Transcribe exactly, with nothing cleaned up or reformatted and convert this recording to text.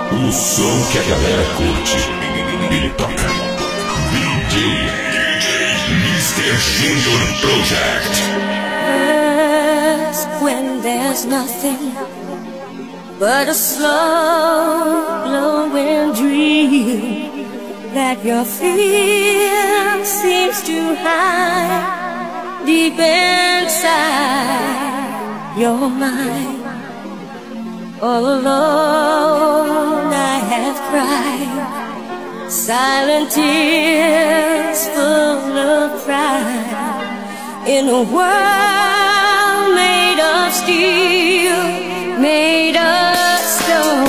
O som que a galera curte. Ele toca. D J mister Junior Project. First, when there's nothing but a slow glowing dream that your fear seems to hide deep inside your mind. All alone I have cried silent tears full of pride in a world made of steel, made of stone.